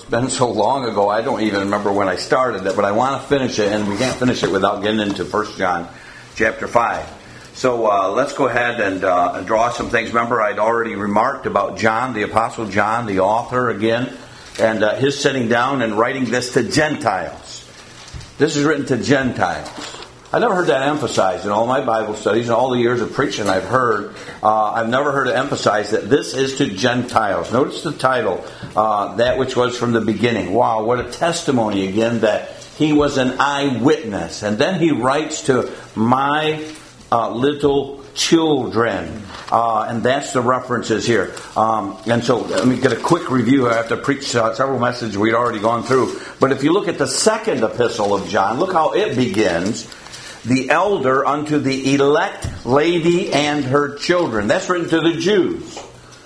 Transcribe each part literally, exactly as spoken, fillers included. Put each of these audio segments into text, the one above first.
been so long ago, I don't even remember when I started it, but I want to finish it, and we can't finish it without getting into First John chapter five. So uh, let's go ahead and uh, draw some things. Remember, I'd already remarked about John, the Apostle John, the author again, and uh, his sitting down and writing this to Gentiles. This is written to Gentiles. I never heard that emphasized in all my Bible studies and all the years of preaching I've heard. Uh, I've never heard it emphasized that this is to Gentiles. Notice the title, uh, that which was from the beginning. Wow, what a testimony again that he was an eyewitness. And then he writes to my uh, little children. Uh, and that's the references here. Um, and so let me get a quick review. I have to preach uh, several messages we'd already gone through. But if you look at the second epistle of John, look how it begins. The elder unto the elect lady and her children. That's written to the Jews.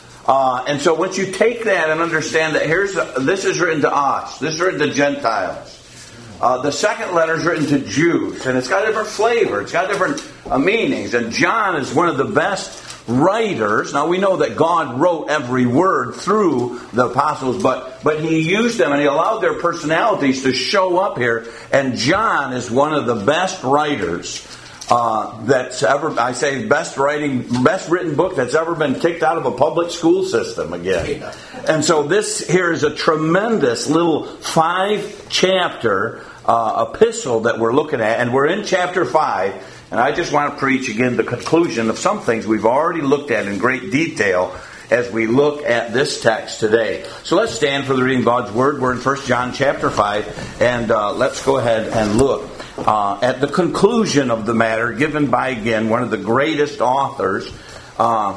Uh, and so once you take that and understand that here's a, this is written to us. This is written to Gentiles. Uh, the second letter is written to Jews. And it's got a different flavor. It's got different uh, meanings. And John is one of the best writers. Now we know that God wrote every word through the apostles, but but he used them and he allowed their personalities to show up here. And John is one of the best writers uh, that's ever, I say, best writing, best written book that's ever been kicked out of a public school system again. And so this here is a tremendous little five chapter uh, epistle that we're looking at, and we're in chapter five. And I just want to preach again the conclusion of some things we've already looked at in great detail as we look at this text today. So let's stand for the reading of God's Word. We're in First John chapter five, and uh, let's go ahead and look uh, at the conclusion of the matter given by, again, one of the greatest authors uh,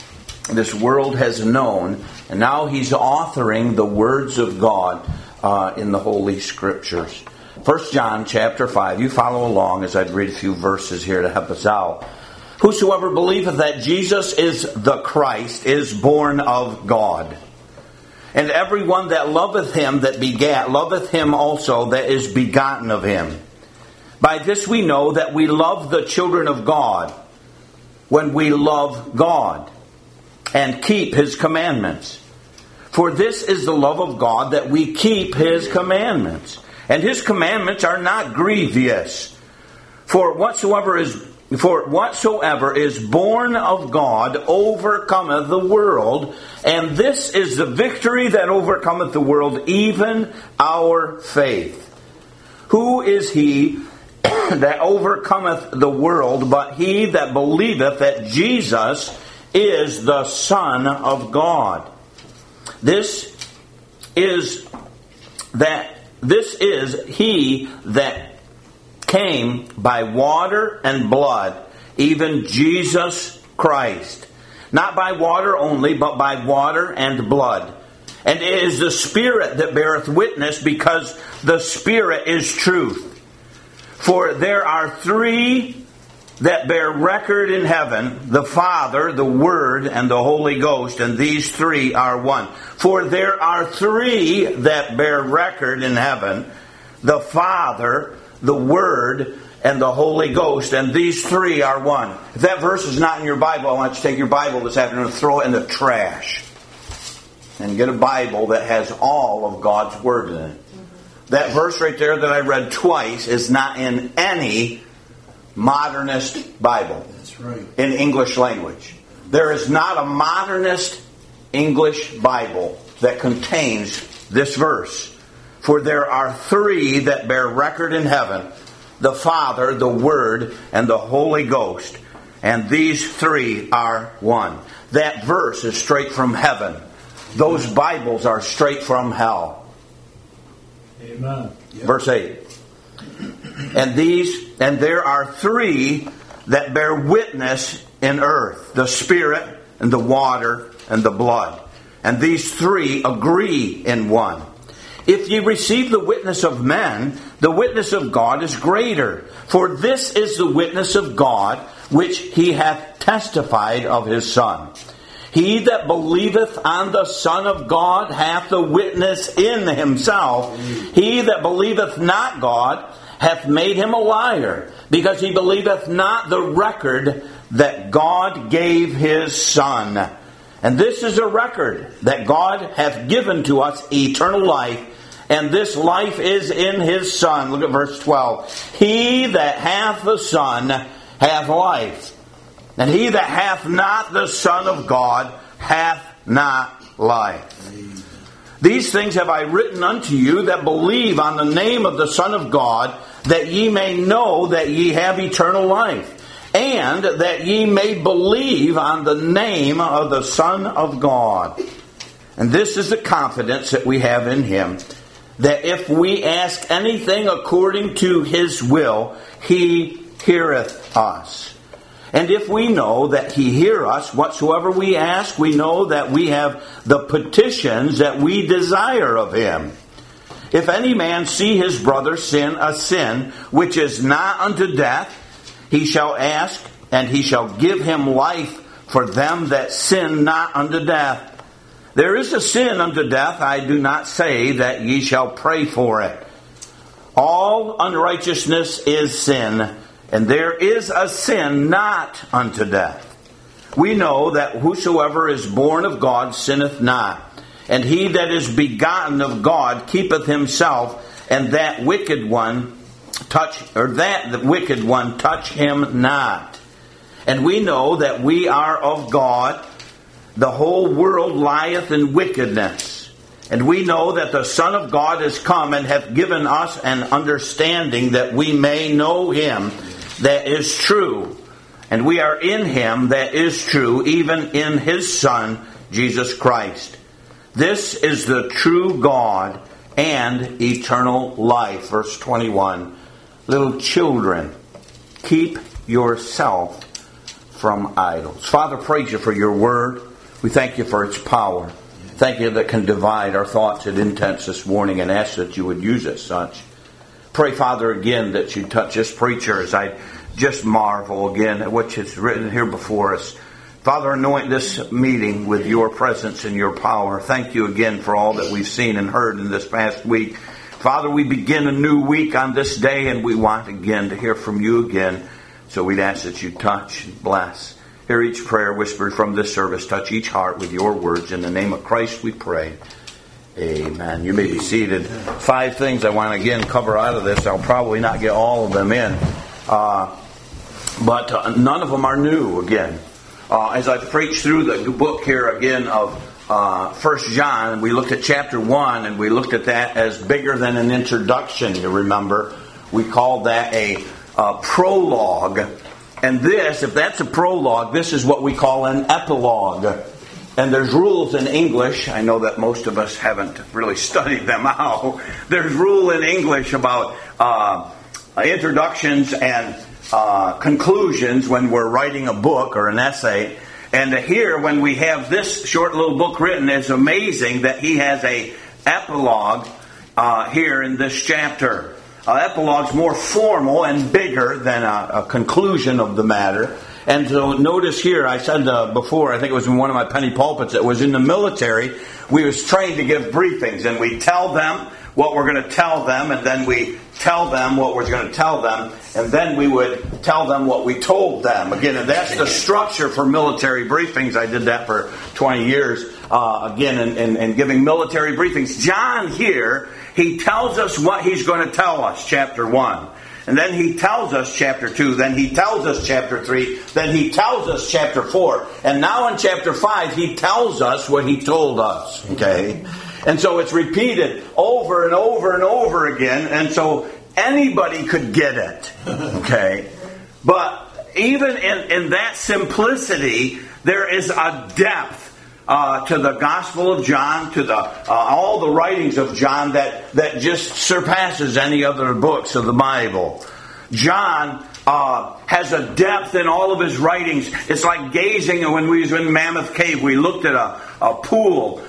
this world has known. And now he's authoring the words of God uh, in the Holy Scriptures. First John chapter five. You follow along as I read a few verses here to help us out. Whosoever believeth that Jesus is the Christ is born of God. And every one that loveth him that begat, loveth him also that is begotten of him. By this we know that we love the children of God, when we love God and keep his commandments. For this is the love of God, that we keep his commandments. And his commandments are not grievous. For whatsoever is for whatsoever is born of God overcometh the world, and this is the victory that overcometh the world, even our faith. Who is he that overcometh the world, but he that believeth that Jesus is the Son of God? This is that This is he that came by water and blood, even Jesus Christ. Not by water only, but by water and blood. And it is the Spirit that beareth witness, because the Spirit is truth. For there are three that bear record in heaven, the Father, the Word, and the Holy Ghost, and these three are one. For there are three that bear record in heaven, the Father, the Word, and the Holy Ghost, and these three are one. If that verse is not in your Bible, I want you to take your Bible this afternoon and throw it in the trash. And get a Bible that has all of God's Word in it. That verse right there that I read twice is not in any modernist Bible. That's right. In English language. There is not a modernist English Bible that contains this verse. For there are three that bear record in heaven, the Father, the Word, and the Holy Ghost. And these three are one. That verse is straight from heaven. Those Bibles are straight from hell. Amen. Yep. Verse eight. And these, and there are three that bear witness in earth, the Spirit and the water and the blood. And these three agree in one. If ye receive the witness of men, the witness of God is greater. For this is the witness of God, which he hath testified of his Son. He that believeth on the Son of God hath the witness in himself. He that believeth not God hath made him a liar, because he believeth not the record that God gave his Son. And this is a record that God hath given to us eternal life, and this life is in His Son. Look at verse twelve. He that hath the Son hath life, and he that hath not the Son of God hath not life. These things have I written unto you that believe on the name of the Son of God, that ye may know that ye have eternal life, and that ye may believe on the name of the Son of God. And this is the confidence that we have in Him, that if we ask anything according to His will, He heareth us. And if we know that He hear us, whatsoever we ask, we know that we have the petitions that we desire of Him. If any man see his brother sin a sin which is not unto death, he shall ask, and He shall give him life for them that sin not unto death. There is a sin unto death, I do not say that ye shall pray for it. All unrighteousness is sin, and there is a sin not unto death. We know that whosoever is born of God sinneth not, and he that is begotten of God keepeth himself, and that wicked one touch or that the wicked one touch him not. And we know that we are of God. The whole world lieth in wickedness. And we know that the Son of God is come and hath given us an understanding that we may know Him that is true. And we are in Him that is true, even in His Son, Jesus Christ. This is the true God and eternal life. Verse twenty-one. Little children, keep yourself from idols. Father, praise You for Your word. We thank You for its power. Thank You that can divide our thoughts and intents this morning, and ask that You would use it such. Pray, Father, again that You touch this preacher as I just marvel again at what is written here before us. Father, anoint this meeting with Your presence and Your power. Thank You again for all that we've seen and heard in this past week. Father, we begin a new week on this day, and we want again to hear from You again. So we'd ask that You touch and bless. Hear each prayer whispered from this service. Touch each heart with Your words. In the name of Christ we pray. Amen. You may be seated. Five things I want to again cover out of this. I'll probably not get all of them in. Uh, but uh, none of them are new again. Uh, as I preach through the book here again of uh, First John, we looked at chapter one, and we looked at that as bigger than an introduction, you remember. We called that a uh, prologue. And this, if that's a prologue, this is what we call an epilogue. And there's rules in English. I know that most of us haven't really studied them out. There's rule in English about uh, introductions and uh, conclusions when we're writing a book or an essay. And here, when we have this short little book written, it's amazing that he has a epilogue uh, here in this chapter. Uh, epilogue's more formal and bigger than a, a conclusion of the matter. And so notice here, I said uh, before, I think it was in one of my penny pulpits, it was in the military, we was trained to give briefings, and we tell them what we're going to tell them, and then we tell them what we're going to tell them, and then we would tell them what we told them. Again, and that's the structure for military briefings. I did that for twenty years, uh, again, in, in, in giving military briefings. John here, he tells us what he's going to tell us, chapter one. And then he tells us chapter two. Then he tells us chapter three. Then he tells us chapter four. And now in chapter five, he tells us what he told us. Okay? And so it's repeated over and over and over again. And so anybody could get it. Okay? But even in, in that simplicity, there is a depth Uh, to the Gospel of John, to the uh, all the writings of John that, that just surpasses any other books of the Bible. John uh, has a depth in all of his writings. It's like gazing when we was in Mammoth Cave. We looked at a, a pool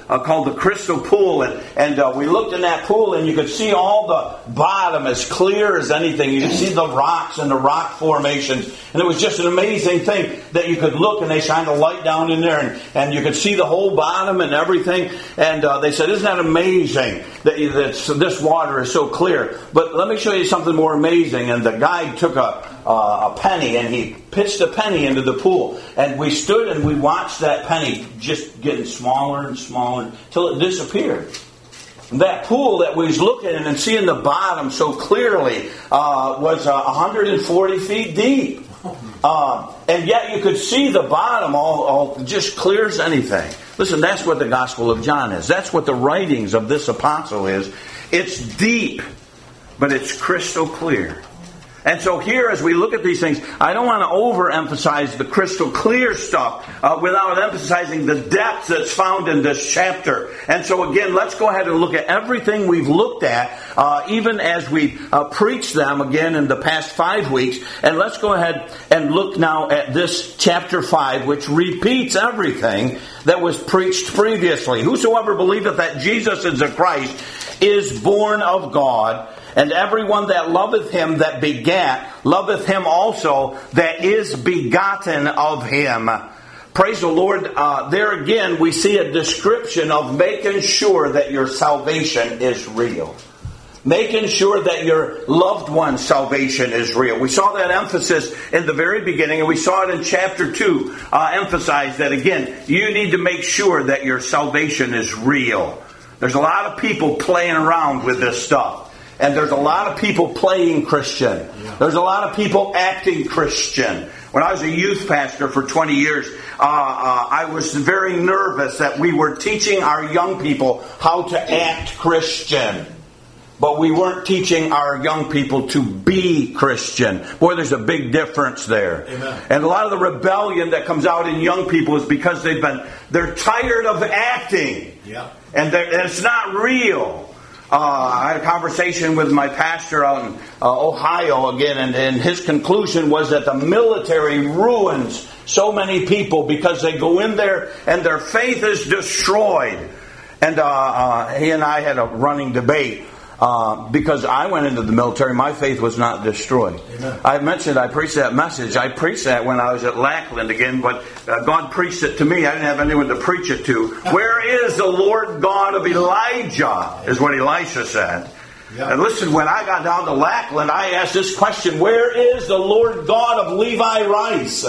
uh, called the Crystal Pool, and, and uh, we looked in that pool and you could see all the bottom as clear as anything. You could see the rocks and the rock formations, and it was just an amazing thing that you could look and they shined a light down in there, and, and you could see the whole bottom and everything. And uh, they said, isn't that amazing that, that this water is so clear? But let me show you something more amazing. And the guide took a Uh, a penny, and he pitched a penny into the pool, and we stood and we watched that penny just getting smaller and smaller until it disappeared. And that pool that we was looking at and seeing the bottom so clearly uh, was uh, one hundred forty feet deep, uh, and yet you could see the bottom all, all just clear as anything. Listen, that's what the Gospel of John is. That's what the writings of this apostle is. It's deep, but it's crystal clear. And so here, as we look at these things, I don't want to overemphasize the crystal clear stuff uh, without emphasizing the depth that's found in this chapter. And so again, let's go ahead and look at everything we've looked at, uh, even as we uh, preached them again in the past five weeks. And let's go ahead and look now at this chapter five, which repeats everything that was preached previously. Whosoever believeth that Jesus is the Christ is born of God. And everyone that loveth him that begat, loveth him also that is begotten of him. Praise the Lord. Uh, there again, we see a description of making sure that your salvation is real. Making sure that your loved one's salvation is real. We saw that emphasis in the very beginning, and we saw it in chapter two. Uh, emphasized that again, you need to make sure that your salvation is real. There's a lot of people playing around with this stuff. And there's a lot of people playing Christian. There's a lot of people acting Christian. When I was a youth pastor for twenty years, uh, uh, I was very nervous that we were teaching our young people how to act Christian. But we weren't teaching our young people to be Christian. Boy, there's a big difference there. Amen. And a lot of the rebellion that comes out in young people is because they've been, they're tired of acting. Yeah. And, and it's not real. Uh, I had a conversation with my pastor out in uh, Ohio again, and, and his conclusion was that the military ruins so many people because they go in there and their faith is destroyed. And uh, uh, he and I had a running debate uh, because I went into the military. My faith was not destroyed. Amen. I mentioned I preached that message. I preached that when I was at Lackland again, but uh, God preached it to me. I didn't have anyone to preach it to. Where is the Lord God of Elijah, is what Elisha said. Yeah. And listen, when I got down to Lackland, I asked this question, where is the Lord God of Levi Rice?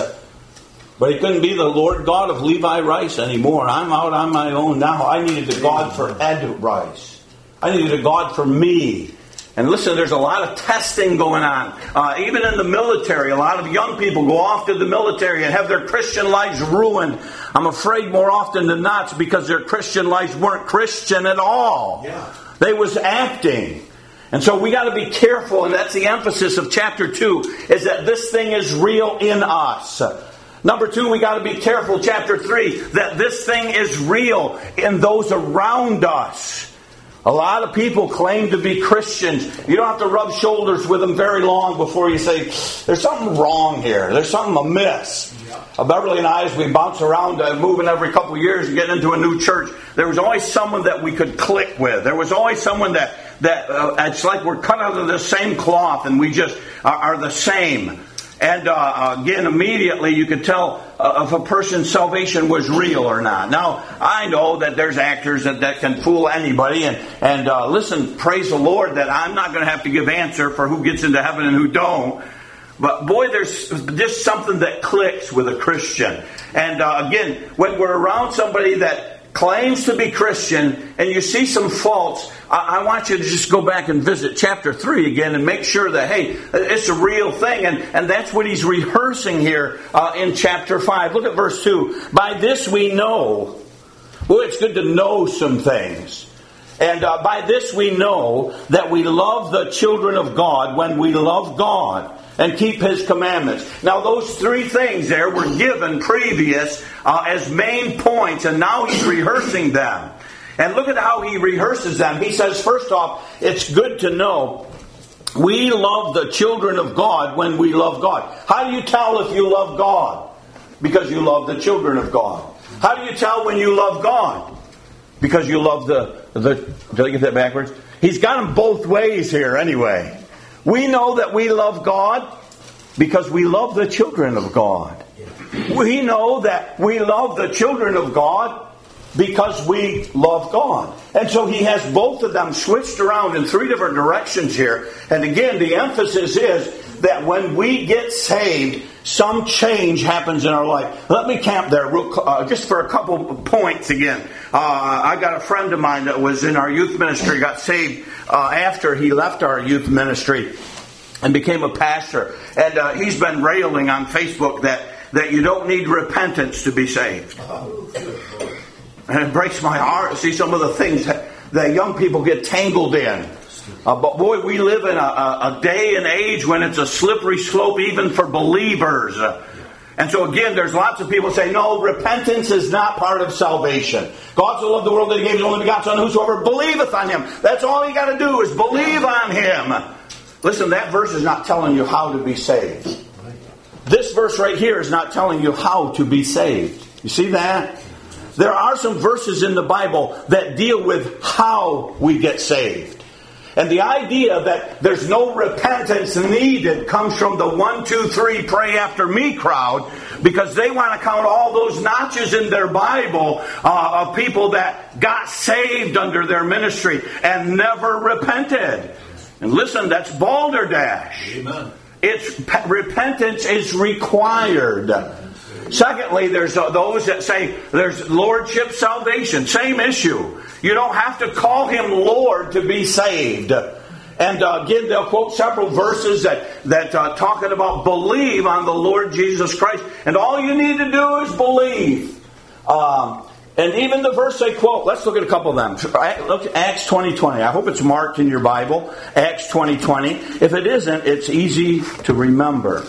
But he couldn't be the Lord God of Levi Rice anymore. I'm out on my own now. I needed the God for Ed Rice. I needed a God for me. And listen, there's a lot of testing going on. Uh, even in the military, a lot of young people go off to the military and have their Christian lives ruined. I'm afraid more often than not it's because their Christian lives weren't Christian at all. Yeah. They was acting. And so we got to be careful, and that's the emphasis of chapter two, is that this thing is real in us. Number two, we got to be careful, chapter three, that this thing is real in those around us. A lot of people claim to be Christians. You don't have to rub shoulders with them very long before you say, there's something wrong here. There's something amiss. Yeah. Uh, Beverly and I, as we bounce around, uh, moving every couple of years and getting into a new church, there was always someone that we could click with. There was always someone that, that uh, it's like we're cut out of the same cloth and we just are, are the same. And uh, again, immediately you could tell uh, if a person's salvation was real or not. Now, I know that there's actors that, that can fool anybody. And, and uh, listen, praise the Lord that I'm not going to have to give answer for who gets into heaven and who don't. But boy, there's just something that clicks with a Christian. And uh, again, when we're around somebody that claims to be Christian and you see some faults, I, I want you to just go back and visit chapter three again and make sure that, hey, it's a real thing. And, and that's what he's rehearsing here uh, in chapter five. Look at verse two. By this we know. Boy, it's good to know some things. And uh, by this we know that we love the children of God when we love God and keep His commandments. Now those three things there were given previous uh, as main points, and now he's rehearsing them. And look at how he rehearses them. He says, first off, it's good to know we love the children of God when we love God. How do you tell if you love God? Because you love the children of God. How do you tell when you love God? because you love the, the did I get that backwards? He's got them both ways here anyway. We know that we love God because we love the children of God. We know that we love the children of God because we love God. And so he has both of them switched around in three different directions here. And again, the emphasis is that when we get saved, some change happens in our life. Let me camp there real, uh, just for a couple of points again. Uh, I got a friend of mine that was in our youth ministry, got saved uh, after he left our youth ministry and became a pastor. And uh, he's been railing on Facebook that, that you don't need repentance to be saved. And it breaks my heart to see some of the things that, that young people get tangled in. Uh, but boy, we live in a, a, a day and age when it's a slippery slope even for believers. Uh, and so again, there's lots of people say, no, repentance is not part of salvation. God so loved the world that he gave his only begotten Son, whosoever believeth on him. That's all you got to do is believe on him. Listen, that verse is not telling you how to be saved. This verse right here is not telling you how to be saved. You see that? There are some verses in the Bible that deal with how we get saved. And the idea that there's no repentance needed comes from the one, two, three, pray after me crowd, because they want to count all those notches in their Bible uh, of people that got saved under their ministry and never repented. And listen, that's balderdash. Amen. It's repentance is required. Secondly, there's uh, those that say there's lordship salvation. Same issue. You don't have to call him Lord to be saved. And uh, again, they'll quote several verses that, that uh, talking about believe on the Lord Jesus Christ. And all you need to do is believe. Um, and even the verse they quote, let's look at a couple of them. Look at Acts twenty twenty. I hope it's marked in your Bible. Acts twenty twenty. If it isn't, it's easy to remember.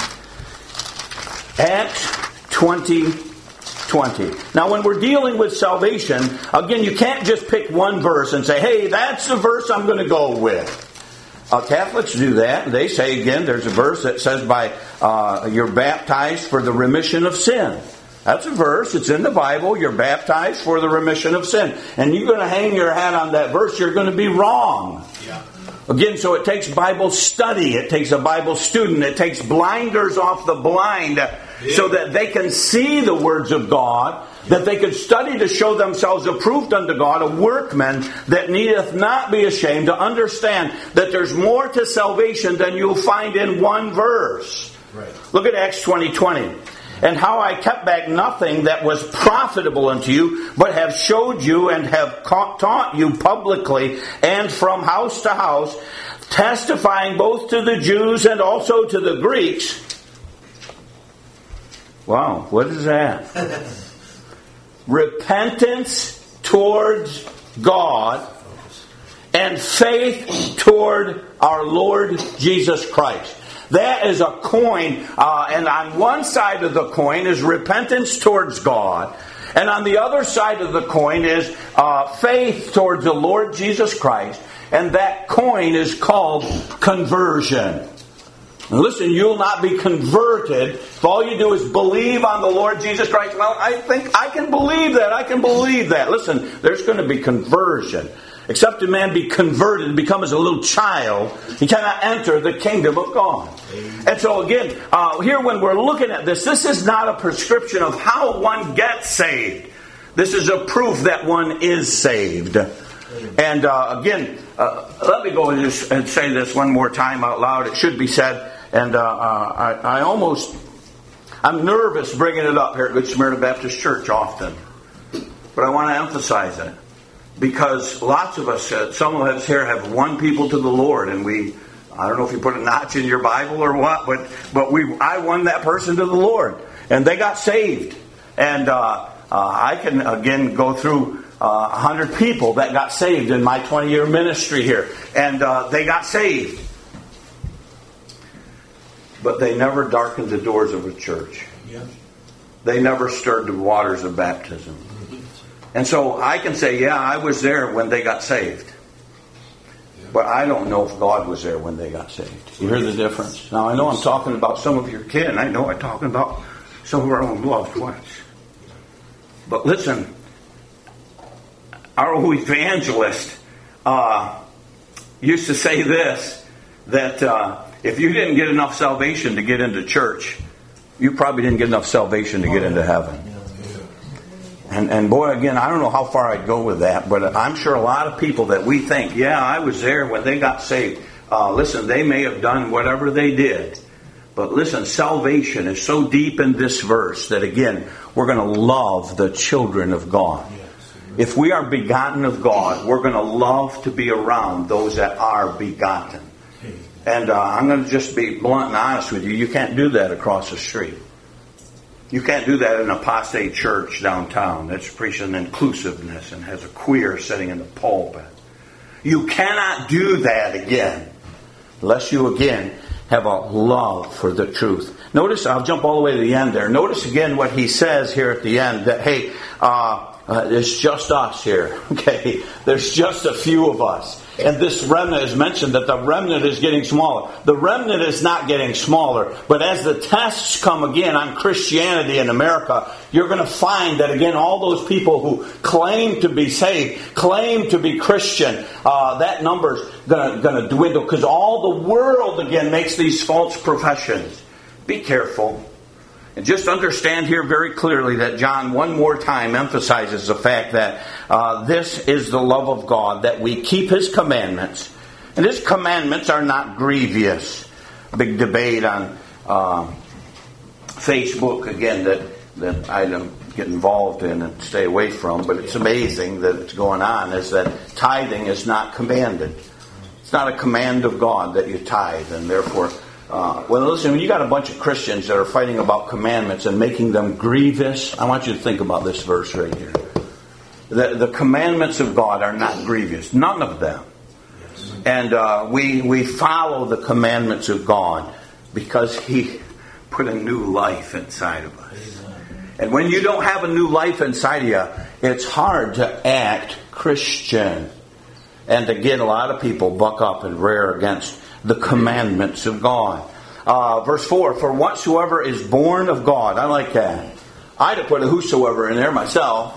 Acts twenty twenty. Now, when we're dealing with salvation, again, you can't just pick one verse and say, hey, that's the verse I'm going to go with. Uh, Catholics do that. They say, again, there's a verse that says, by uh, you're baptized for the remission of sin. That's a verse. It's in the Bible. You're baptized for the remission of sin. And you're going to hang your hat on that verse. You're going to be wrong. Yeah. Again, so it takes Bible study. It takes a Bible student. It takes blinders off the blind yeah. so that they can see the words of God, yeah. that they can study to show themselves approved unto God, a workman that needeth not be ashamed, to understand that there's more to salvation than you'll find in one verse. Right. Look at Acts twenty twenty. And how I kept back nothing that was profitable unto you, but have showed you and have taught you publicly and from house to house, testifying both to the Jews and also to the Greeks. Wow, what is that? Repentance towards God and faith toward our Lord Jesus Christ. That is a coin, uh, and on one side of the coin is repentance towards God, and on the other side of the coin is uh, faith towards the Lord Jesus Christ, and that coin is called conversion. Now listen, you'll not be converted if all you do is believe on the Lord Jesus Christ. Well, I think I can believe that, I can believe that. Listen, there's going to be conversion. Except a man be converted and become as a little child, he cannot enter the kingdom of God. Amen. And so again, uh, here when we're looking at this, this is not a prescription of how one gets saved. This is a proof that one is saved. Amen. And uh, again, uh, let me go and, just, and say this one more time out loud. It should be said. And uh, uh, I, I almost, I'm nervous bringing it up here at Good Samaritan Baptist Church often. But I want to emphasize it. Because lots of us, uh, some of us here have won people to the Lord, and we, I don't know if you put a notch in your Bible or what, but but we, I won that person to the Lord, and they got saved. And uh, uh, I can again go through uh, a hundred people that got saved in my twenty-year ministry here, and uh, they got saved, but they never darkened the doors of a church. Yeah. They never stirred the waters of baptism. And so I can say, yeah, I was there when they got saved. But I don't know if God was there when they got saved. You hear the difference? Now, I know I'm talking about some of your kin. I know I'm talking about some of our own loved ones. But listen, our old evangelist uh, used to say this, that uh, if you didn't get enough salvation to get into church, you probably didn't get enough salvation to get into heaven. And, and boy, again, I don't know how far I'd go with that, but I'm sure a lot of people that we think, yeah, I was there when they got saved. Uh, listen, they may have done whatever they did. But listen, salvation is so deep in this verse that, again, we're going to love the children of God. If we are begotten of God, we're going to love to be around those that are begotten. And uh, I'm going to just be blunt and honest with you. You can't do that across the street. You can't do that in an apostate church downtown that's preaching inclusiveness and has a queer sitting in the pulpit. You cannot do that again unless you again have a love for the truth. Notice, I'll jump all the way to the end there. Notice again what he says here at the end, that, hey, uh, uh, it's just us here. Okay, there's just a few of us. And this remnant is mentioned that the remnant is getting smaller. The remnant is not getting smaller. But as the tests come again on Christianity in America, you're going to find that again all those people who claim to be saved, claim to be Christian, uh, that number's going to dwindle because all the world again makes these false professions. Be careful. And just understand here very clearly that John one more time emphasizes the fact that uh, this is the love of God, that we keep His commandments. And His commandments are not grievous. Big debate on uh, Facebook, again, that, that I don't get involved in and stay away from, but it's amazing that it's going on, is that tithing is not commanded. It's not a command of God that you tithe, and therefore... Uh, well, listen, when you got a bunch of Christians that are fighting about commandments and making them grievous, I want you to think about this verse right here. The, the commandments of God are not grievous. None of them. And uh, we, we follow the commandments of God because He put a new life inside of us. And when you don't have a new life inside of you, it's hard to act Christian. And again, a lot of people buck up and rear against the commandments of God. Uh, verse four, for whatsoever is born of God. I like that. I'd have put a whosoever in there myself.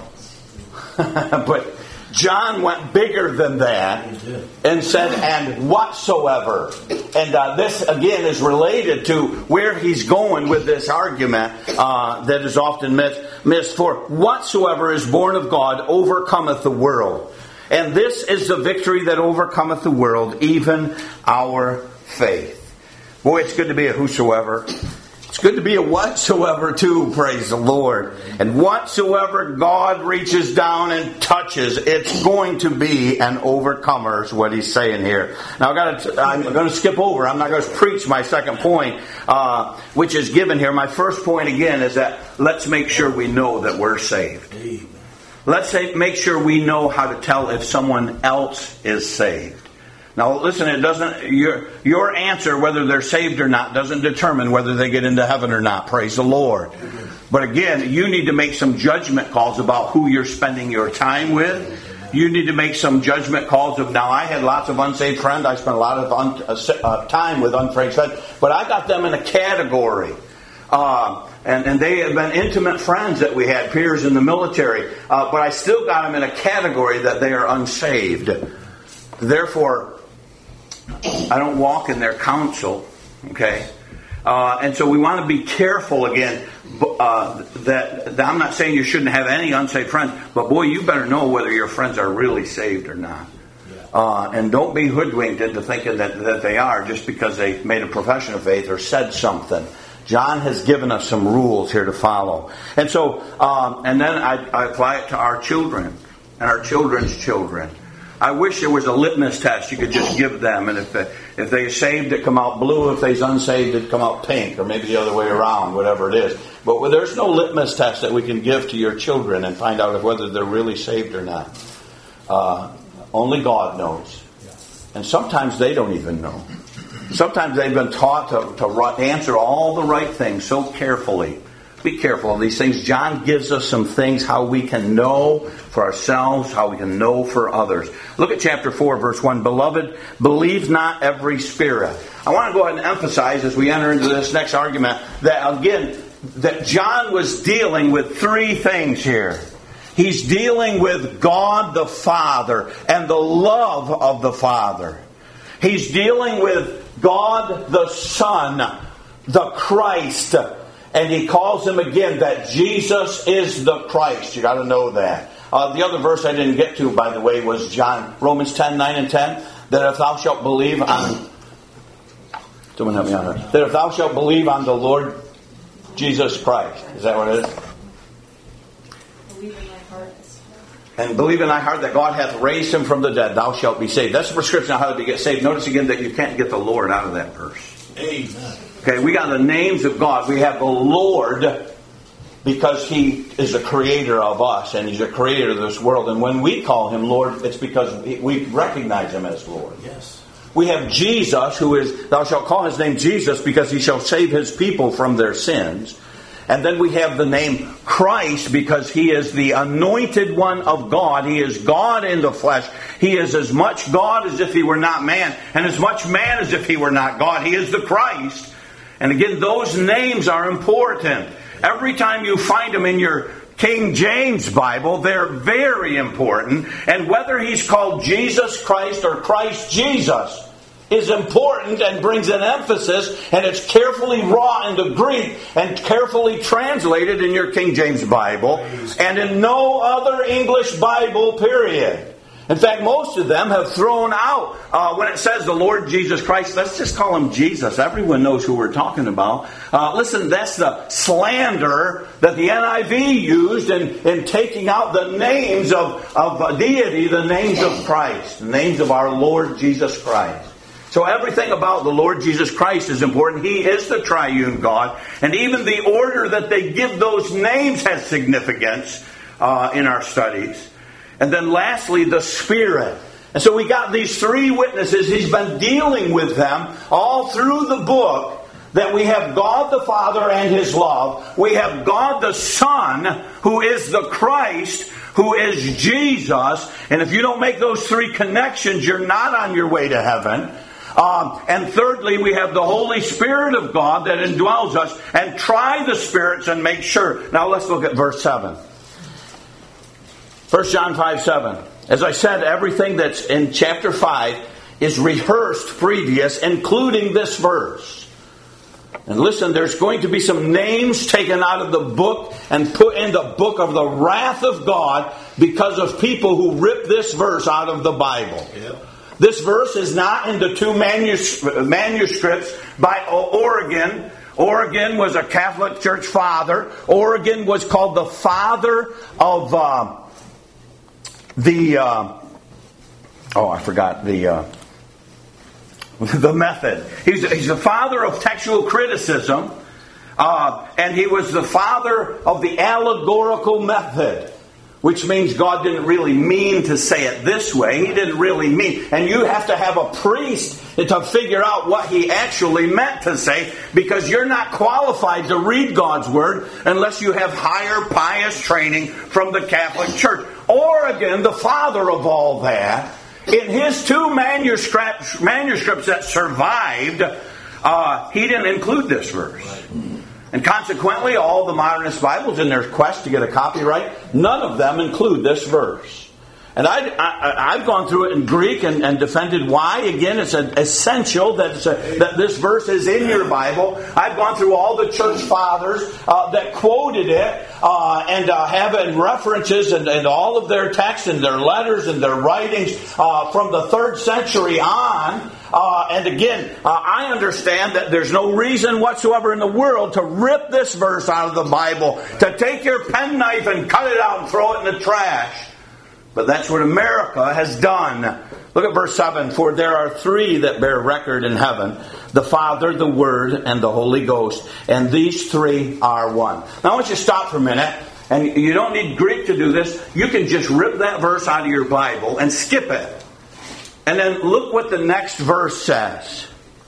But John went bigger than that and said, and whatsoever. And uh, this, again, is related to where he's going with this argument uh, that is often missed, missed. For whatsoever is born of God overcometh the world. And this is the victory that overcometh the world, even our faith. Boy, it's good to be a whosoever. It's good to be a whatsoever too, praise the Lord. And whatsoever God reaches down and touches, it's going to be an overcomer, is what he's saying here. Now, I gotta, I'm going to skip over. I'm not going to preach my second point, uh, which is given here. My first point, again, is that let's make sure we know that we're saved. Let's say, make sure we know how to tell if someone else is saved. Now, listen, it doesn't. Your your answer, whether they're saved or not, doesn't determine whether they get into heaven or not. Praise the Lord. But again, you need to make some judgment calls about who you're spending your time with. You need to make some judgment calls of. Now, I had lots of unsaved friends. I spent a lot of un, uh, time with unsaved friends, but I got them in a category. Uh, and, and they have been intimate friends that we had, peers in the military. Uh, but I still got them in a category that they are unsaved. Therefore, I don't walk in their counsel. Okay? Uh, and so we want to be careful again. Uh, that, that I'm not saying you shouldn't have any unsaved friends. But boy, you better know whether your friends are really saved or not. Uh, and don't be hoodwinked into thinking that, that they are just because they made a profession of faith or said something. John has given us some rules here to follow. And so, um, and then I, I apply it to our children and our children's children. I wish there was a litmus test you could just give them. And if, they, if they're saved, it come out blue. If they're unsaved, it come out pink. Or maybe the other way around, whatever it is. But there's no litmus test that we can give to your children and find out whether they're really saved or not. Uh, only God knows. And sometimes they don't even know. Sometimes they've been taught to, to answer all the right things so carefully. Be careful of these things. John gives us some things how we can know for ourselves, how we can know for others. Look at chapter four, verse one. Beloved, believe not every spirit. I want to go ahead and emphasize as we enter into this next argument that, again, that John was dealing with three things here. He's dealing with God the Father and the love of the Father. He's dealing with God the Son, the Christ. And he calls him again that Jesus is the Christ. You got to know that. Uh, the other verse I didn't get to, by the way, was John Romans ten, nine and ten. That if thou shalt believe on... Someone help me on that. That if thou shalt believe on the Lord Jesus Christ. Is that what it is? Believe in thy heart. And believe in thy heart that God hath raised him from the dead. Thou shalt be saved. That's the prescription on how to get saved. Notice again that you can't get the Lord out of that verse. Amen. Okay, we got the names of God. We have the Lord because He is the creator of us and He's the creator of this world. And when we call Him Lord, it's because we recognize Him as Lord. Yes. We have Jesus, who is, thou shalt call His name Jesus because He shall save His people from their sins. And then we have the name Christ because He is the anointed one of God. He is God in the flesh. He is as much God as if He were not man, and as much man as if He were not God. He is the Christ. And again, those names are important. Every time you find them in your King James Bible, they're very important. And whether He's called Jesus Christ or Christ Jesus is important and brings an emphasis, and it's carefully wrought into Greek and carefully translated in your King James Bible and in no other English Bible, period. In fact, most of them have thrown out, uh, when it says the Lord Jesus Christ, let's just call Him Jesus. Everyone knows who we're talking about. Uh, listen, that's the slander that the N I V used in, in taking out the names of, of deity, the names of Christ, the names of our Lord Jesus Christ. So everything about the Lord Jesus Christ is important. He is the triune God. And even the order that they give those names has significance uh, in our studies. And then lastly, the Spirit. And so we got these three witnesses. He's been dealing with them all through the book. That we have God the Father and His love. We have God the Son, who is the Christ, who is Jesus. And if you don't make those three connections, you're not on your way to heaven. Um, and thirdly, we have the Holy Spirit of God that indwells us. And try the spirits and make sure. Now let's look at verse seven. First John five seven. As I said, everything that's in chapter five is rehearsed previous, including this verse. And listen, there's going to be some names taken out of the book and put in the book of the wrath of God because of people who rip this verse out of the Bible. Yep. This verse is not in the two manus- manuscripts by Origen. Origen was a Catholic Church father. Origen was called the father of uh, the... Uh, oh, I forgot the... Uh, the method. He's, he's the father of textual criticism. Uh, and he was the father of the allegorical method. Which means God didn't really mean to say it this way. He didn't really mean. And you have to have a priest to figure out what he actually meant to say. Because you're not qualified to read God's Word unless you have higher pious training from the Catholic Church. Origen, the father of all that, in his two manuscripts, manuscripts that survived, uh, he didn't include this verse. And consequently, all the modernist Bibles, in their quest to get a copyright, none of them include this verse. And I, I, I've gone through it in Greek and, and defended why. Again, it's an essential that, it's a, that this verse is in your Bible. I've gone through all the church fathers uh, that quoted it uh, and uh, have it in references and, and all of their texts and their letters and their writings uh, from the third century on. Uh, and again, uh, I understand that there's no reason whatsoever in the world to rip this verse out of the Bible, to take your penknife and cut it out and throw it in the trash. But that's what America has done. Look at verse seven. For there are three that bear record in heaven, the Father, the Word, and the Holy Ghost. And these three are one. Now I want you to stop for a minute. And you don't need Greek to do this. You can just rip that verse out of your Bible and skip it. And then look what the next verse says.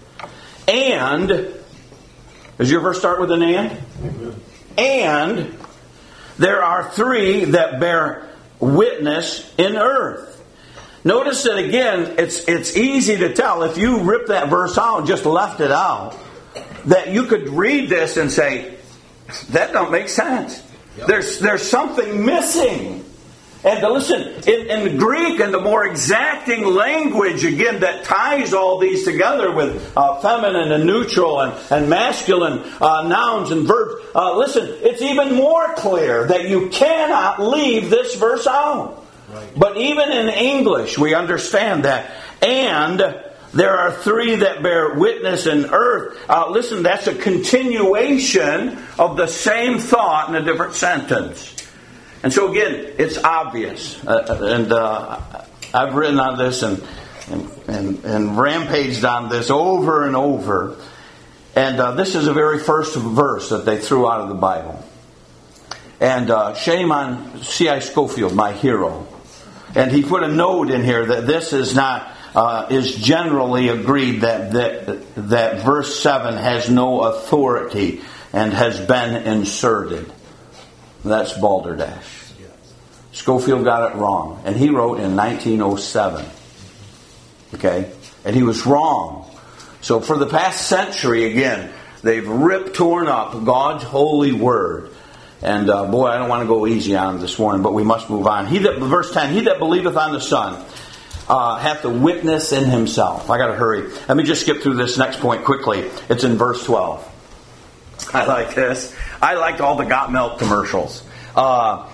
And, does your verse start with an and? Amen. And there are three that bear witness in earth. Notice that again, it's it's easy to tell if you rip that verse out and just left it out, that you could read this and say, that don't make sense. Yep. There's there's something missing. And to listen, in, in the Greek and the more exacting language, again, that ties all these together with uh, feminine and neutral and, and masculine uh, nouns and verbs, uh, listen, it's even more clear that you cannot leave this verse out. Right. But even in English, we understand that. And there are three that bear witness in earth. Uh, listen, that's a continuation of the same thought in a different sentence. And so again, it's obvious, uh, and uh, I've written on this and, and and and rampaged on this over and over. And uh, this is the very first verse that they threw out of the Bible. And uh, shame on C I Scofield, my hero. And he put a note in here that this is not uh, is generally agreed that that that verse seven has no authority and has been inserted. That's Balderdash. Scofield got it wrong. And he wrote in nineteen oh seven. Okay? And he was wrong. So for the past century, again, they've ripped, torn up God's holy word. And uh, boy, I don't want to go easy on this one, but we must move on. He that, verse ten, he that believeth on the Son uh, hath the witness in himself. I got to hurry. Let me just skip through this next point quickly. It's in verse twelve. I like this. I liked all the Got Milk commercials. Uh,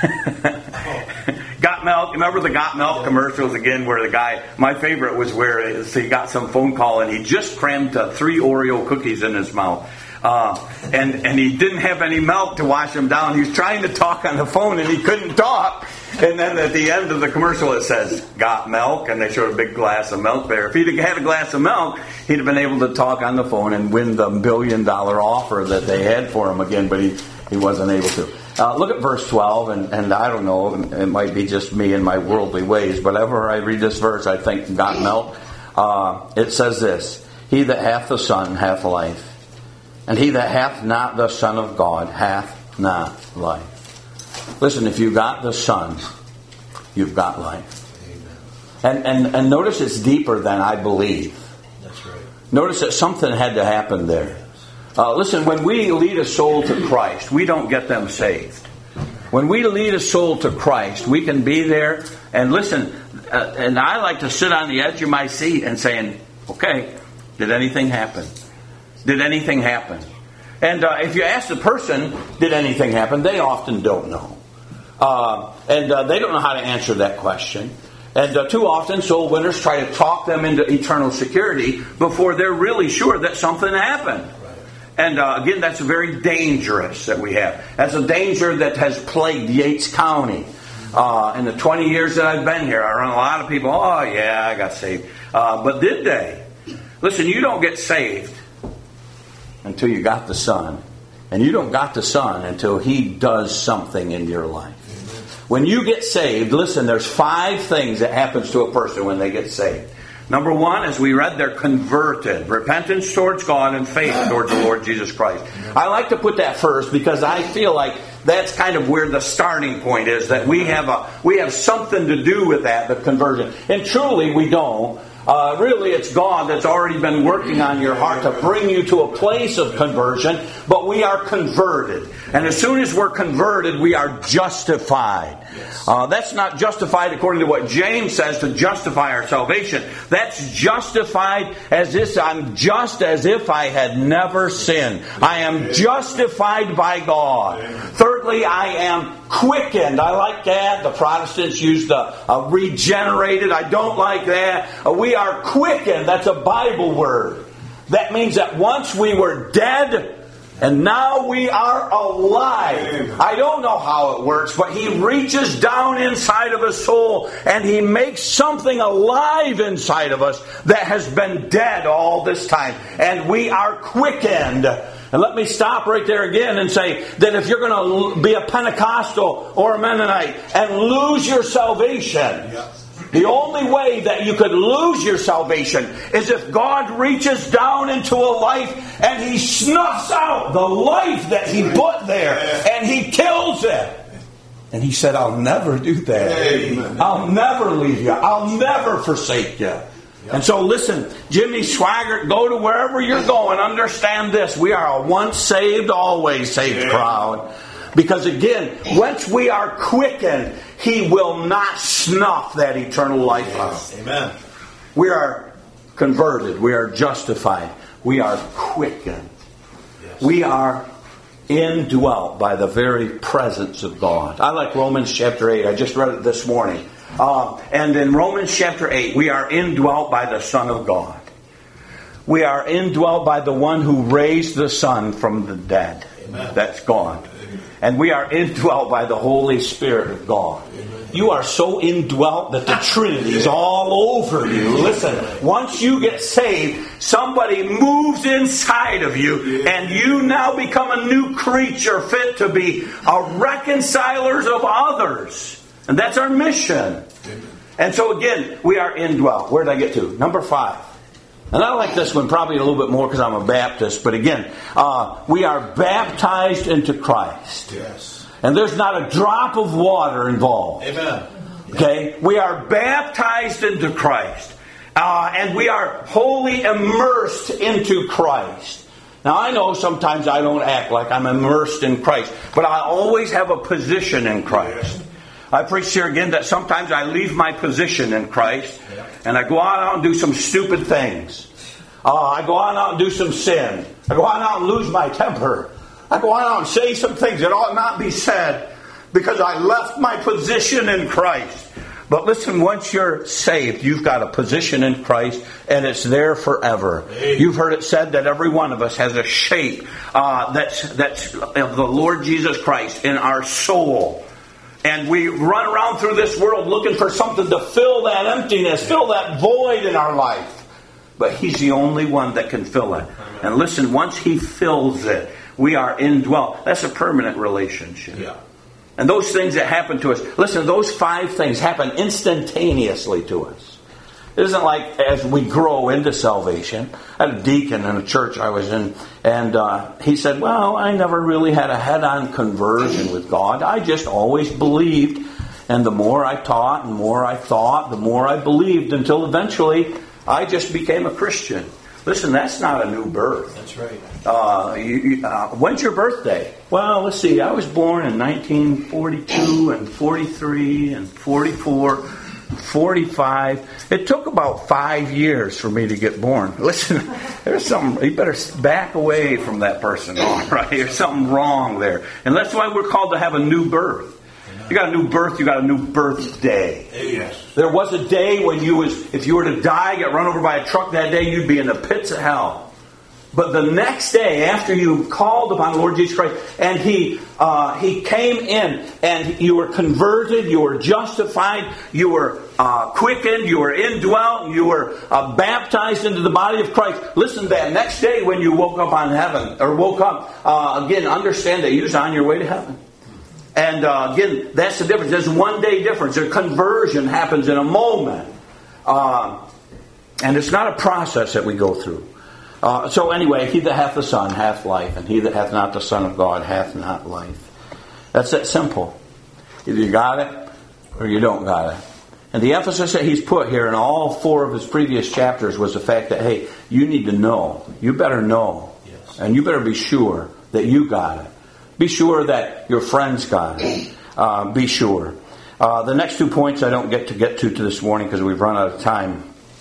Got Milk. Remember the Got Milk commercials again, where the guy, my favorite was where he got some phone call and he just crammed uh, three Oreo cookies in his mouth. Uh, and, and he didn't have any milk to wash them down. He was trying to talk on the phone and he couldn't talk. And then at the end of the commercial it says, got milk, and they showed a big glass of milk there. If he'd had a glass of milk, he'd have been able to talk on the phone and win the billion dollar offer that they had for him again, but he, he wasn't able to. Uh, look at verse twelve, and, and I don't know, it might be just me and my worldly ways, but whenever I read this verse, I think got milk. Uh, it says this, he that hath the Son hath life. And he that hath not the Son of God hath not life. Listen, if you got the Son, you've got life. Amen. And, and and notice it's deeper than I believe. That's right. Notice that something had to happen there. Uh, listen, when we lead a soul to Christ, we don't get them saved. When we lead a soul to Christ, we can be there and listen. Uh, and I like to sit on the edge of my seat and saying, okay, did anything happen? Did anything happen? And uh, if you ask the person, did anything happen? They often don't know. Uh, and uh, they don't know how to answer that question. And uh, too often, soul winners try to talk them into eternal security before they're really sure that something happened. Right. And uh, again, that's very dangerous that we have. That's a danger that has plagued Yates County. Uh, in the twenty years that I've been here, I run a lot of people, oh yeah, I got saved. Uh, but did they? Listen, you don't get saved until you got the Son. And you don't got the Son until He does something in your life. When you get saved, listen, there's five things that happens to a person when they get saved. Number one, as we read, they're converted. Repentance towards God and faith towards the Lord Jesus Christ. I like to put that first because I feel like that's kind of where the starting point is, that we have a we have something to do with that, the conversion. And truly we don't. Uh, really, it's God that's already been working on your heart to bring you to a place of conversion, but we are converted. And as soon as we're converted, we are justified. Uh, that's not justified according to what James says to justify our salvation. That's justified as if I'm just as if I had never sinned. I am justified by God. Thirdly, I am quickened. I like that. The Protestants use the uh, regenerated. I don't like that. Uh, we are quickened. That's a Bible word. That means that once we were dead, and now we are alive. I don't know how it works, but He reaches down inside of a soul and He makes something alive inside of us that has been dead all this time. And we are quickened. And let me stop right there again and say that if you're going to be a Pentecostal or a Mennonite and lose your salvation, the only way that you could lose your salvation is if God reaches down into a life and He snuffs out the life that He put there and He kills it. And He said, I'll never do that. Amen. I'll never leave you. I'll never forsake you. And so listen, Jimmy Swaggart, go to wherever you're going. Understand this. We are a once saved, always saved crowd. Because again, once we are quickened, He will not snuff that eternal life out. Amen. We are converted. We are justified. We are quickened. Yes. We are indwelt by the very presence of God. I like Romans chapter eight. I just read it this morning. Uh, and in Romans chapter eight, we are indwelt by the Son of God. We are indwelt by the one who raised the Son from the dead. Amen. That's God. And we are indwelt by the Holy Spirit of God. You are so indwelt that the Trinity is all over you. Listen, once you get saved, somebody moves inside of you, and you now become a new creature fit to be a reconcilers of others. And that's our mission. And so again, we are indwelt. Where did I get to? Number five. And I like this one probably a little bit more because I'm a Baptist. But again, uh, we are baptized into Christ. Yes. And there's not a drop of water involved. Amen. Okay? We are baptized into Christ. Uh, and we are wholly immersed into Christ. Now I know sometimes I don't act like I'm immersed in Christ. But I always have a position in Christ. I preach here again that sometimes I leave my position in Christ. And I go on out and do some stupid things. Uh, I go on out and do some sin. I go on out and lose my temper. I go on out and say some things that ought not be said because I left my position in Christ. But listen, once you're saved, you've got a position in Christ and it's there forever. You've heard it said that every one of us has a shape uh, that's, that's of the Lord Jesus Christ in our soul. And we run around through this world looking for something to fill that emptiness, fill that void in our life. But He's the only one that can fill it. And listen, once He fills it, we are indwelt. That's a permanent relationship. Yeah. And those things that happen to us, listen, those five things happen instantaneously to us. It isn't like as we grow into salvation. I had a deacon in a church I was in, and uh, he said, well, I never really had a head-on conversion with God. I just always believed. And the more I taught and the more I thought, the more I believed, until eventually I just became a Christian. Listen, that's not a new birth. That's right. Uh, you, uh, when's your birthday? Well, let's see. I was born in nineteen forty-two and forty-three and forty-four, forty-five. It took about five years for me to get born. Listen, there's something. You better back away from that person. All right, there's something wrong there, and that's why we're called to have a new birth. You got a new birth, you got a new birthday. Yes. There was a day when you was, if you were to die, get run over by a truck that day, you'd be in the pits of hell. But the next day, after you called upon the Lord Jesus Christ, and He uh, He came in, and you were converted, you were justified, you were uh, quickened, you were indwelt, you were uh, baptized into the body of Christ. Listen to that. Next day when you woke up on heaven, or woke up, uh, again, understand that you was on your way to heaven. And uh, again, that's the difference. There's one day difference. Their conversion happens in a moment. Uh, and it's not a process that we go through. Uh, so anyway, he that hath the Son hath life, and he that hath not the Son of God hath not life. That's that simple. Either you got it, or you don't got it. And the emphasis that he's put here in all four of his previous chapters was the fact that, hey, you need to know. You better know. Yes. And you better be sure that you got it. Be sure that your friends got it. Uh, be sure. Uh, the next two points I don't get to get to, to this morning because we've run out of time.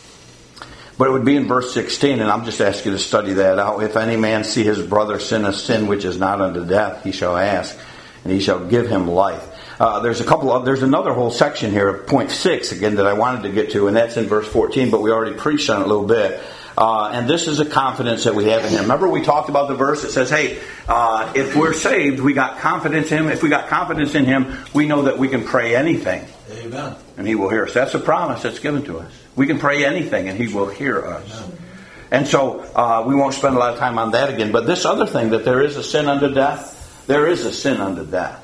But it would be in verse sixteen, and I'm just asking you to study that out. If any man see his brother sin a sin which is not unto death, he shall ask, and he shall give him life. Uh, there's a couple of, there's another whole section here, point six, again, that I wanted to get to, and that's in verse fourteen, but we already preached on it a little bit. Uh, and this is a confidence that we have in Him. Remember we talked about the verse that says, hey, uh, if we're saved, we got confidence in Him. If we got confidence in Him, we know that we can pray anything. Amen. And He will hear us. That's a promise that's given to us. We can pray anything and He will hear us. Amen. And so uh, we won't spend a lot of time on that again. But this other thing, that there is a sin unto death, there is a sin unto death.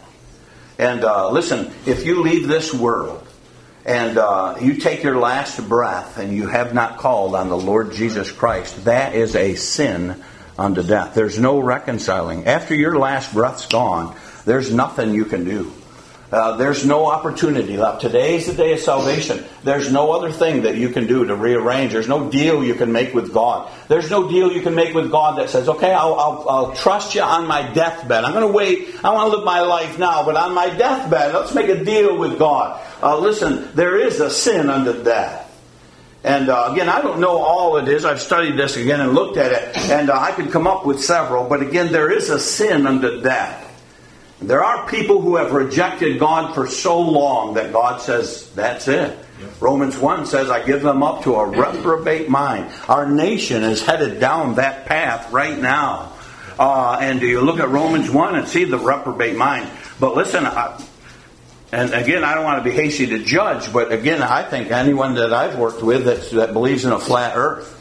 And uh, listen, if you leave this world, and uh, you take your last breath and you have not called on the Lord Jesus Christ, that is a sin unto death. There's no reconciling. After your last breath's gone, there's nothing you can do. Uh, there's no opportunity left. Today is the day of salvation. There's no other thing that you can do to rearrange. There's no deal you can make with God. There's no deal you can make with God that says, okay, I'll, I'll, I'll trust you on my deathbed. I'm going to wait. I want to live my life now, but on my deathbed, let's make a deal with God. Uh, listen, there is a sin unto death. And uh, again, I don't know all it is. I've studied this again and looked at it, and uh, I could come up with several. But again, there is a sin unto death. There are people who have rejected God for so long that God says, that's it. Romans one says, I give them up to a reprobate mind. Our nation is headed down that path right now. Uh, and you look at Romans one and see the reprobate mind. But listen, I, and again, I don't want to be hasty to judge, but again, I think anyone that I've worked with that, that believes in a flat earth,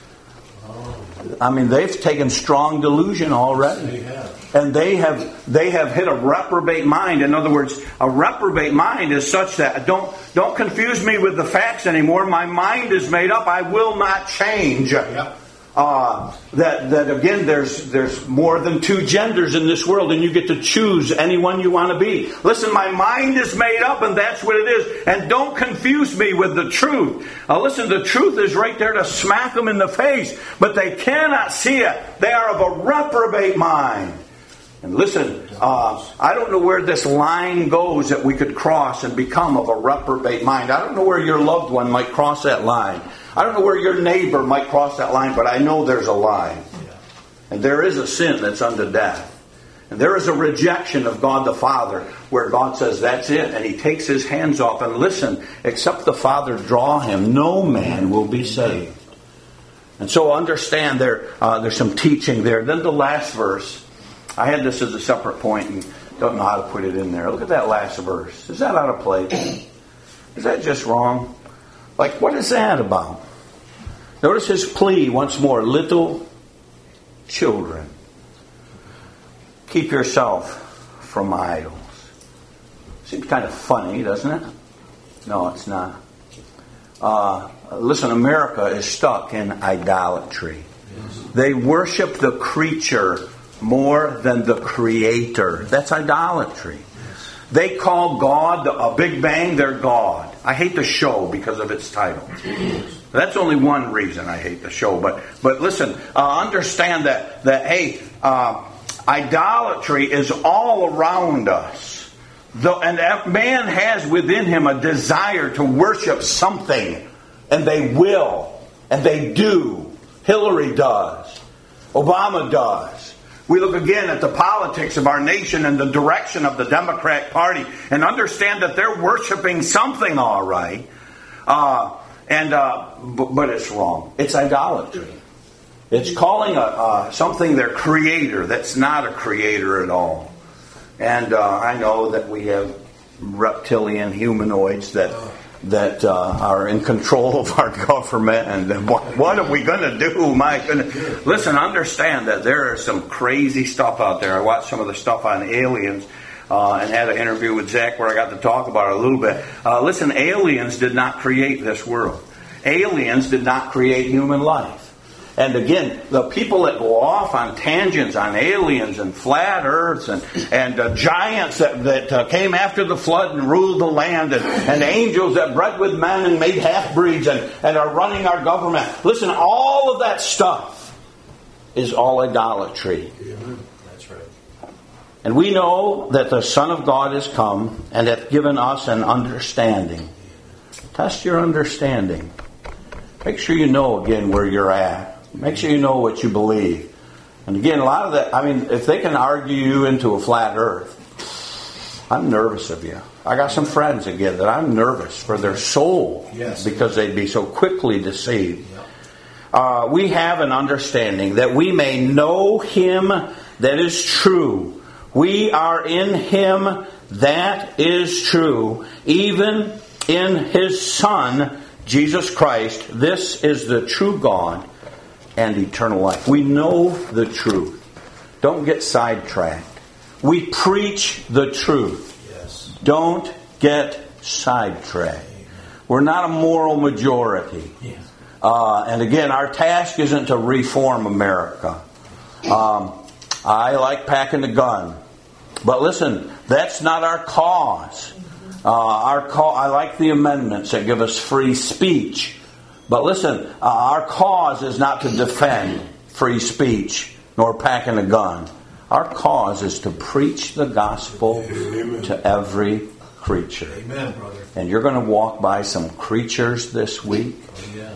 I mean, they've taken strong delusion already. They have. And they have they have hit a reprobate mind. In other words, a reprobate mind is such that, don't don't confuse me with the facts anymore. My mind is made up. I will not change. Yep. Uh, that that again, there's there's more than two genders in this world, and you get to choose anyone you want to be. Listen, my mind is made up, and that's what it is. And don't confuse me with the truth. Uh, listen, the truth is right there to smack them in the face, but they cannot see it. They are of a reprobate mind. And listen, uh, I don't know where this line goes that we could cross and become of a reprobate mind. I don't know where your loved one might cross that line. I don't know where your neighbor might cross that line, but I know there's a line. And there is a sin that's unto death. And there is a rejection of God the Father where God says, that's it. And He takes His hands off. And listen, except the Father draw him, no man will be saved. And so understand there, uh, there's some teaching there. Then the last verse. I had this as a separate point and don't know how to put it in there. Look at that last verse. Is that out of place? Is that just wrong? Like, what is that about? Notice his plea once more. Little children, keep yourself from idols. Seems kind of funny, doesn't it? No, it's not. Uh, listen, America is stuck in idolatry. They worship the creature more than the Creator. That's idolatry. They call God a Big Bang their God. I hate the show because of its title. That's only one reason I hate the show. But but listen, uh, understand that that hey, uh, idolatry is all around us. The, and man has within him a desire to worship something, and they will, and they do. Hillary does. Obama does. We look again at the politics of our nation and the direction of the Democrat Party and understand that they're worshiping something, all right. Uh, and uh, b- but it's wrong. It's idolatry. It's calling a, uh, something their creator that's not a creator at all. And uh, I know that we have reptilian humanoids that that uh, are in control of our government, and what, what are we going to do? My goodness. Listen, understand that there is some crazy stuff out there. I watched some of the stuff on aliens uh, and had an interview with Zach where I got to talk about it a little bit. Uh, listen, aliens did not create this world. Aliens did not create human life. And again, the people that go off on tangents on aliens and flat earths and, and uh, giants that, that uh, came after the flood and ruled the land and, and angels that bred with men and made half-breeds and, and are running our government. Listen, all of that stuff is all idolatry. Yeah, that's right. And we know that the Son of God has come and hath given us an understanding. Test your understanding. Make sure you know again where you're at. Make sure you know what you believe. And again, a lot of that, I mean, if they can argue you into a flat earth, I'm nervous of you. I got some friends again that I'm nervous for their soul. Yes. Because they'd be so quickly deceived. Yep. Uh, we have an understanding that we may know Him that is true. We are in Him that is true, even in His Son, Jesus Christ. This is the true God and eternal life. We know the truth. Don't get sidetracked. We preach the truth. Yes. Don't get sidetracked. We're not a moral majority. Yeah. Uh, and again, our task isn't to reform America. Um, I like packing a gun. But listen, that's not our cause. Uh, our call, I like the amendments that give us free speech. But listen, uh, our cause is not to defend free speech nor packing a gun. Our cause is to preach the gospel Amen. To every creature. Amen, brother. And you're going to walk by some creatures this week. Oh, yeah.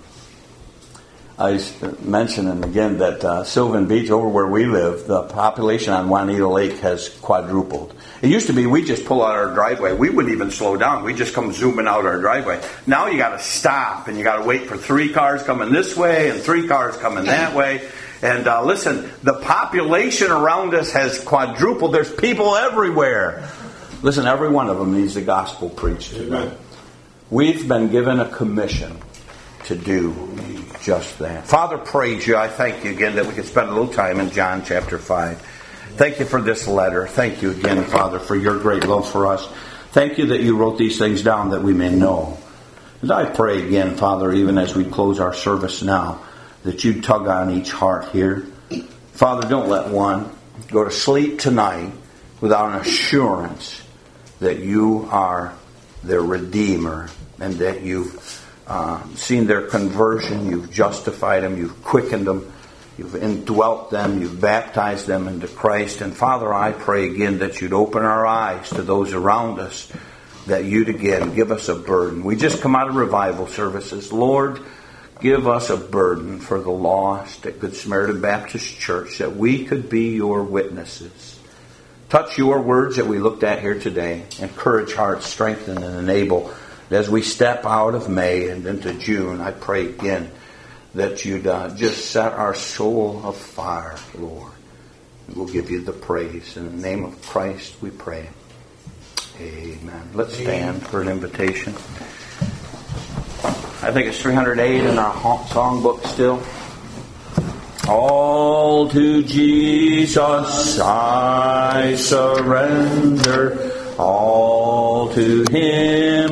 I was mentioning again that uh, Sylvan Beach, over where we live, the population on Juanita Lake has quadrupled. It used to be we just pull out our driveway. We wouldn't even slow down. We just come zooming out our driveway. Now you got to stop and you got to wait for three cars coming this way and three cars coming that way. And uh, listen, the population around us has quadrupled. There's people everywhere. Listen, every one of them needs the gospel preached to them. We've been given a commission to do just that. Father, praise you. I thank you again that we could spend a little time in John chapter five. Thank you for this letter. Thank you again, Father, for your great love for us. Thank you that you wrote these things down that we may know. And I pray again, Father, even as we close our service now, that you tug on each heart here. Father, don't let one go to sleep tonight without an assurance that you are their Redeemer and that you've uh, seen their conversion, you've justified them, you've quickened them, you've indwelt them, you've baptized them into Christ. And Father, I pray again that you'd open our eyes to those around us, that you'd again give us a burden. We just come out of revival services. Lord, give us a burden for the lost at Good Samaritan Baptist Church, that we could be your witnesses. Touch your words that we looked at here today. Encourage hearts, strengthen and enable. As we step out of May and into June, I pray again that you'd uh, just set our soul afire, Lord. We'll give you the praise. In the name of Christ we pray. Amen. Let's stand for an invitation. I think it's three hundred eight in our songbook still. All to Jesus I surrender, all to Him